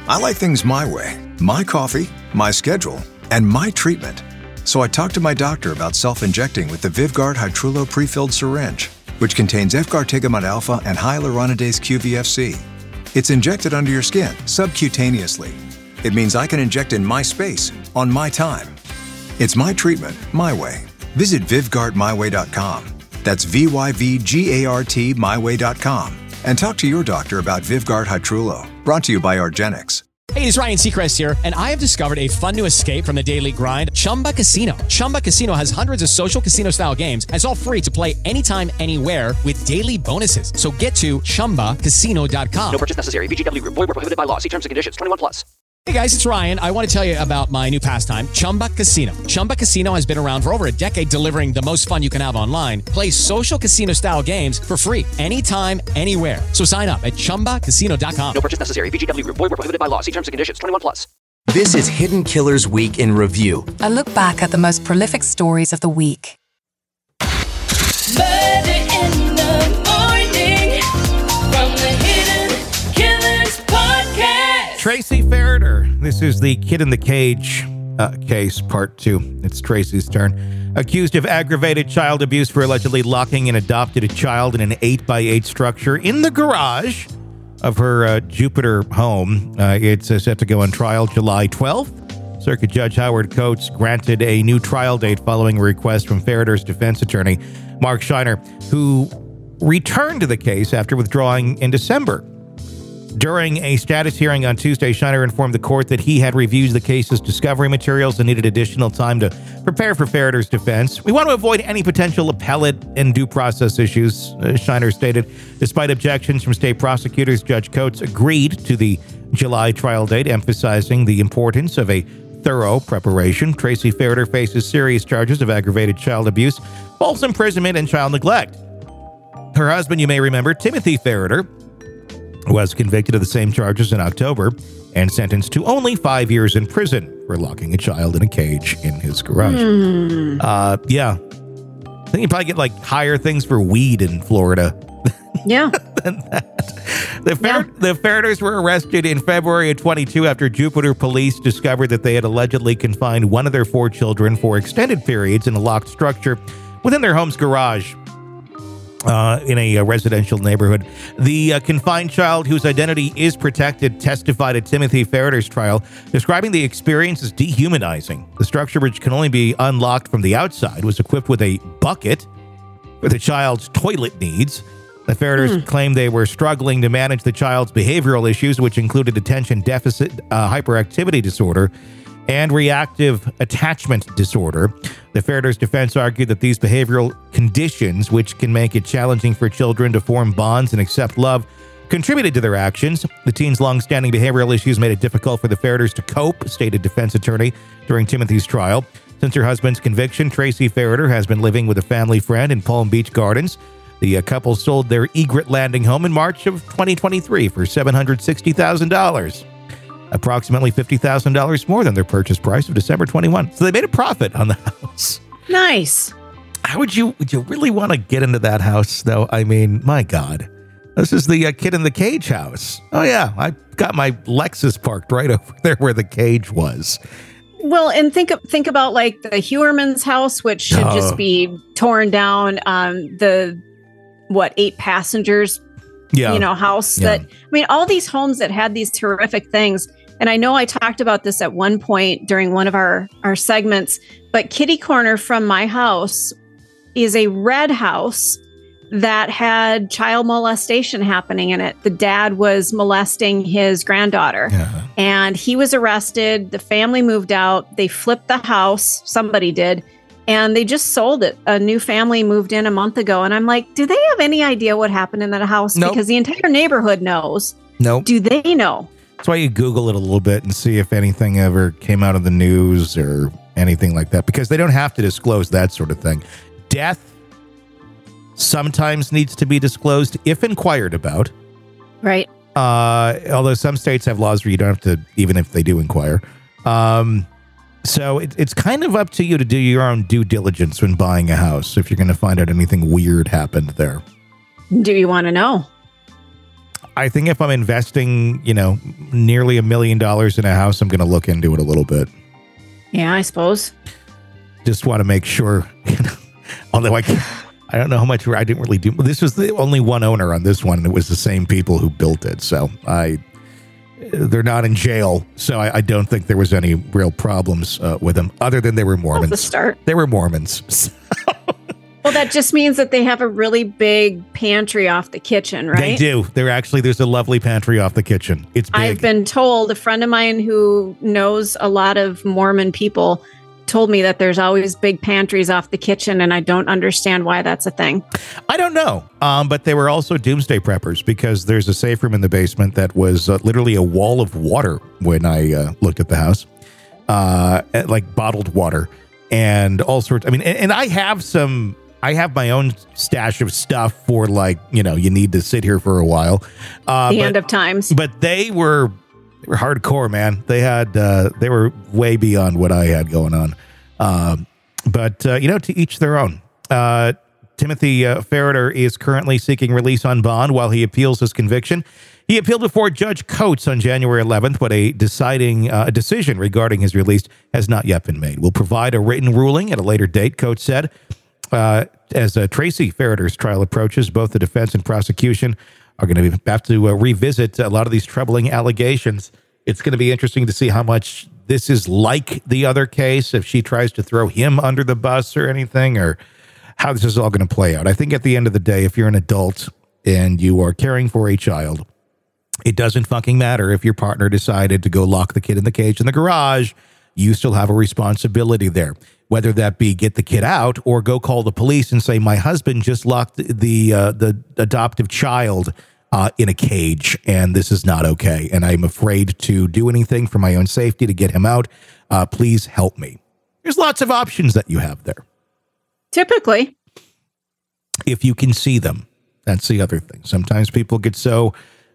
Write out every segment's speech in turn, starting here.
I like things my way. My coffee, my schedule, and my treatment. So I talked to my doctor about self-injecting with the Vyvgart Hytrulo pre-filled syringe, which contains efgartigimod alpha and hyaluronidase QVFC. It's injected under your skin, subcutaneously. It means I can inject in my space, on my time. It's my treatment, my way. Visit VyvgartMyWay.com. That's VYVGART MyWay.com. And talk to your doctor about Vyvgart Hytrulo. Brought to you by argenx. Hey, it's Ryan Seacrest here, and I have discovered a fun new escape from the daily grind, Chumba Casino. Chumba Casino has hundreds of social casino-style games, and it's all free to play anytime, anywhere with daily bonuses. So get to ChumbaCasino.com. No purchase necessary. VGW Group. Void where prohibited by law. See terms and conditions. 21 plus. Hey guys, it's Ryan. I want to tell you about my new pastime, Chumba Casino. Chumba Casino has been around for over a decade, delivering the most fun you can have online. Play social casino-style games for free anytime, anywhere. So sign up at ChumbaCasino.com. No purchase necessary. VGW Group. Void where prohibited by law. See terms and conditions. 21 plus. This is Hidden Killers Week in Review. A look back at the most prolific stories of the week. Murder in the morning from the Hidden Killers podcast. Tracy Ferreter. This is the Kid in the Cage case, part 2. It's Tracy's turn. Accused of aggravated child abuse for allegedly locking an adopted child in an 8x8 structure in the garage of her Jupiter home. It's set to go on trial July 12th. Circuit Judge Howard Coates granted a new trial date following a request from Ferreter's defense attorney, Mark Scheiner, who returned to the case after withdrawing in December. During a status hearing on Tuesday, Scheiner informed the court that he had reviewed the case's discovery materials and needed additional time to prepare for Ferreter's defense. We want to avoid any potential appellate and due process issues, Scheiner stated. Despite objections from state prosecutors, Judge Coates agreed to the July trial date, emphasizing the importance of a thorough preparation. Tracy Ferreter faces serious charges of aggravated child abuse, false imprisonment, and child neglect. Her husband, you may remember, Timothy Ferreter, was convicted of the same charges in October and sentenced to only 5 years in prison for locking a child in a cage in his garage. Yeah. I think you probably get higher things for weed in Florida. Yeah. than that. The Ferreters were arrested in February of 22 after Jupiter police discovered that they had allegedly confined one of their 4 children for extended periods in a locked structure within their home's garage. In a residential neighborhood. The confined child, whose identity is protected, testified at Timothy Ferreter's trial, describing the experience as dehumanizing. The structure, which can only be unlocked from the outside, was equipped with a bucket for the child's toilet needs. The Ferreters claimed they were struggling to manage the child's behavioral issues, which included attention deficit hyperactivity disorder and reactive attachment disorder. The Ferreters' defense argued that these behavioral conditions, which can make it challenging for children to form bonds and accept love, contributed to their actions. The teen's long-standing behavioral issues made it difficult for the Ferreters to cope, stated defense attorney during Timothy's trial. Since her husband's conviction, Tracy Ferreter has been living with a family friend in Palm Beach Gardens. The couple sold their Egret Landing home in March of 2023 for $760,000. Approximately $50,000 more than their purchase price of December 21. So they made a profit on the house. Nice. How would you really want to get into that house, though? I mean, my God. This is the Kid in the Cage house. Oh, yeah. I got my Lexus parked right over there where the cage was. Well, and think about the Hewerman's house, which should just be torn down. The 8 passengers, house that, all these homes that had these terrific things. And I know I talked about this at one point during one of our segments, but kitty corner from my house is a red house that had child molestation happening in it. The dad was molesting his granddaughter and he was arrested. The family moved out. They flipped the house. Somebody did. And they just sold it. A new family moved in a month ago. And I'm like, do they have any idea what happened in that house? Nope. Because the entire neighborhood knows. Nope. Do they know? That's why you Google it a little bit and see if anything ever came out of the news or anything like that. Because they don't have to disclose that sort of thing. Death sometimes needs to be disclosed if inquired about. Right. Although some states have laws where you don't have to, even if they do inquire. So it's kind of up to you to do your own due diligence when buying a house, if you're going to find out anything weird happened there. Do you want to know? I think if I'm investing, nearly $1 million in a house, I'm going to look into it a little bit. Yeah, I suppose. Just want to make sure, although I don't know how much I didn't really do. This was the only one owner on this one, and it was the same people who built it. So they're not in jail. So I don't think there was any real problems with them, other than they were Mormons. That's the start. They were Mormons. Well, that just means that they have a really big pantry off the kitchen, right? They do. There's a lovely pantry off the kitchen. It's big. I've been told, a friend of mine who knows a lot of Mormon people told me that there's always big pantries off the kitchen, and I don't understand why that's a thing. I don't know. But they were also doomsday preppers, because there's a safe room in the basement that was literally a wall of water when I looked at the house, like bottled water and all sorts. I mean, and I have my own stash of stuff for, like, you need to sit here for a while. The end of times. But they were hardcore, man. They were way beyond what I had going on. But to each their own. Timothy Ferreter is currently seeking release on bond while he appeals his conviction. He appealed before Judge Coates on January 11th, but a decision regarding his release has not yet been made. We'll provide a written ruling at a later date, Coates said. As Tracy Ferreter's trial approaches, both the defense and prosecution are going to have to revisit a lot of these troubling allegations. It's going to be interesting to see how much this is like the other case, if she tries to throw him under the bus or anything, or how this is all going to play out. I think at the end of the day, if you're an adult and you are caring for a child, it doesn't fucking matter if your partner decided to go lock the kid in the cage in the garage. You still have a responsibility there, whether that be get the kid out or go call the police and say, my husband just locked the adoptive child in a cage, and this is not okay. And I'm afraid to do anything for my own safety to get him out. Please help me. There's lots of options that you have there. Typically. If you can see them. That's the other thing. Sometimes people get so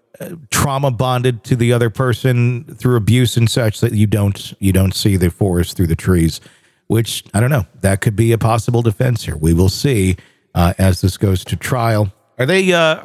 trauma bonded to the other person through abuse and such that you don't see the forest through the trees, which, I don't know, that could be a possible defense here. We will see as this goes to trial. Are they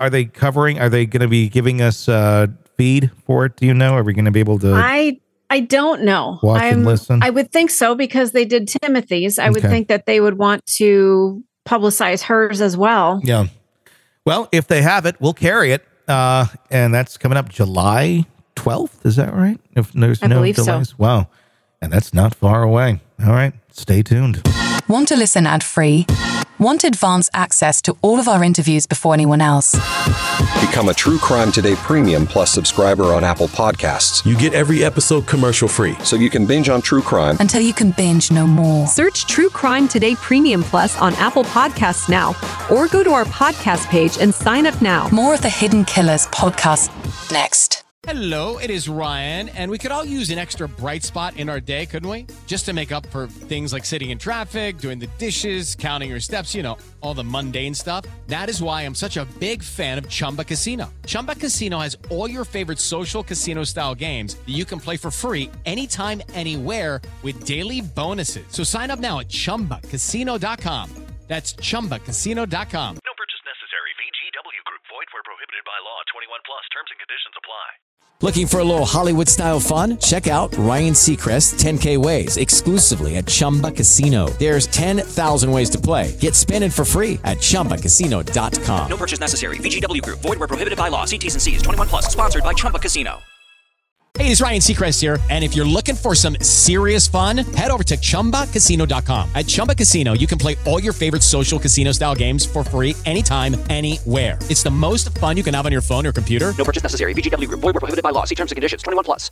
going to be giving us feed for it? Do you know? Are we going to be able to? I don't know. Watch and listen? I would think so, because they did Timothy's. I would think that they would want to publicize hers as well. Yeah. Well, if they have it, we'll carry it. And that's coming up July 12th. Is that right? If there's no believe delays. So. Wow. And that's not far away. All right. Stay tuned. Want to listen ad-free? Want advance access to all of our interviews before anyone else? Become a True Crime Today Premium Plus subscriber on Apple Podcasts. You get every episode commercial-free, so you can binge on true crime until you can binge no more. Search True Crime Today Premium Plus on Apple Podcasts now, or go to our podcast page and sign up now. More of the Hidden Killers podcast next. Hello, it is Ryan, and we could all use an extra bright spot in our day, couldn't we? Just to make up for things like sitting in traffic, doing the dishes, counting your steps, all the mundane stuff. That is why I'm such a big fan of Chumba Casino. Chumba Casino has all your favorite social casino-style games that you can play for free anytime, anywhere with daily bonuses. So sign up now at ChumbaCasino.com. That's ChumbaCasino.com. No purchase necessary. VGW Group. Void where prohibited by law. 21 plus. Terms and conditions apply. Looking for a little Hollywood-style fun? Check out Ryan Seacrest's 10K Ways exclusively at Chumba Casino. There's 10,000 ways to play. Get spinning for free at ChumbaCasino.com. No purchase necessary. VGW Group. Void where prohibited by law. See T's and C's. 21 plus. Sponsored by Chumba Casino. Hey, it's Ryan Seacrest here, and if you're looking for some serious fun, head over to ChumbaCasino.com. At Chumba Casino, you can play all your favorite social casino-style games for free anytime, anywhere. It's the most fun you can have on your phone or computer. No purchase necessary. VGW Group. Void where prohibited by law. See terms and conditions. 21 plus.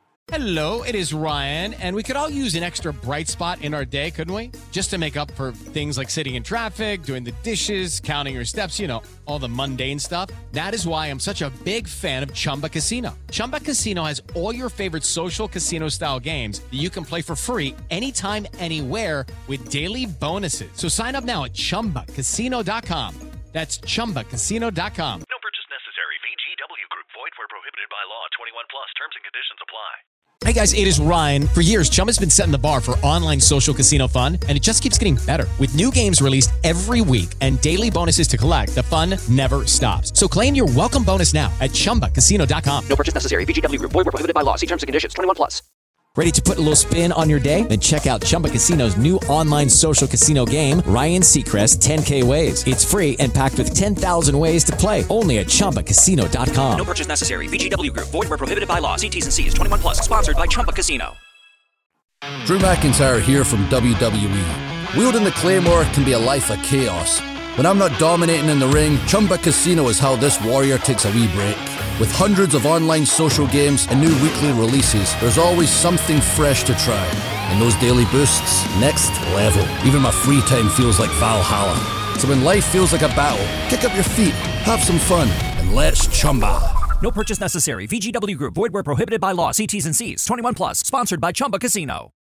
Hello, it is Ryan, and we could all use an extra bright spot in our day, couldn't we? Just to make up for things like sitting in traffic, doing the dishes, counting your steps, all the mundane stuff. That is why I'm such a big fan of Chumba Casino. Chumba Casino has all your favorite social casino-style games that you can play for free anytime, anywhere with daily bonuses. So sign up now at ChumbaCasino.com. That's ChumbaCasino.com. No purchase necessary. VGW Group. Void where prohibited by law. 21 plus. Terms and conditions apply. Hey guys, it is Ryan. For years, Chumba's been setting the bar for online social casino fun, and it just keeps getting better. With new games released every week and daily bonuses to collect, the fun never stops. So claim your welcome bonus now at ChumbaCasino.com. No purchase necessary. VGW Group. Void where prohibited by law. See terms and conditions. 21 plus. Ready to put a little spin on your day? Then check out Chumba Casino's new online social casino game, Ryan Seacrest 10K Ways. It's free and packed with 10,000 ways to play. Only at ChumbaCasino.com. No purchase necessary. VGW Group. Void where prohibited by law. See T's and C's. 21 plus. Sponsored by Chumba Casino. Drew McIntyre here from WWE. Wielding the Claymore can be a life of chaos. When I'm not dominating in the ring, Chumba Casino is how this warrior takes a wee break. With hundreds of online social games and new weekly releases, there's always something fresh to try. And those daily boosts, next level. Even my free time feels like Valhalla. So when life feels like a battle, kick up your feet, have some fun, and let's Chumba. No purchase necessary. VGW Group. Void where prohibited by law. See T's and C's. 21 plus. Sponsored by Chumba Casino.